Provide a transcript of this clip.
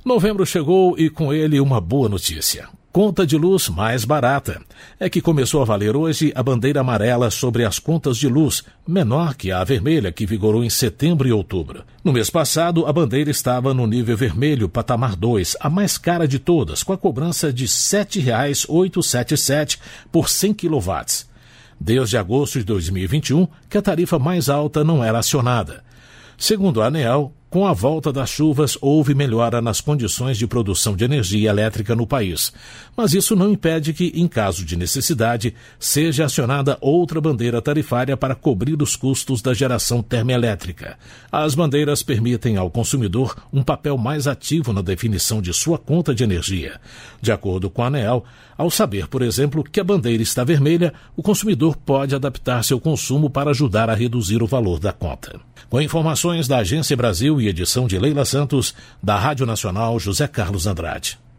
Novembro chegou e com ele uma boa notícia. Conta de luz mais barata. É que começou a valer hoje a bandeira amarela sobre as contas de luz, menor que a vermelha que vigorou em setembro e outubro. No mês passado, a bandeira estava no nível vermelho, patamar 2, a mais cara de todas, com a cobrança de R$ 7,877 por 100 kW. Desde agosto de 2021, que a tarifa mais alta não era acionada. Segundo a ANEEL, com a volta das chuvas, houve melhora nas condições de produção de energia elétrica no país. Mas isso não impede que, em caso de necessidade, seja acionada outra bandeira tarifária para cobrir os custos da geração termoelétrica. As bandeiras permitem ao consumidor um papel mais ativo na definição de sua conta de energia. De acordo com a ANEEL, ao saber, por exemplo, que a bandeira está vermelha, o consumidor pode adaptar seu consumo para ajudar a reduzir o valor da conta. Com informações da Agência Brasil e edição de Leila Santos, da Rádio Nacional José Carlos Andrade.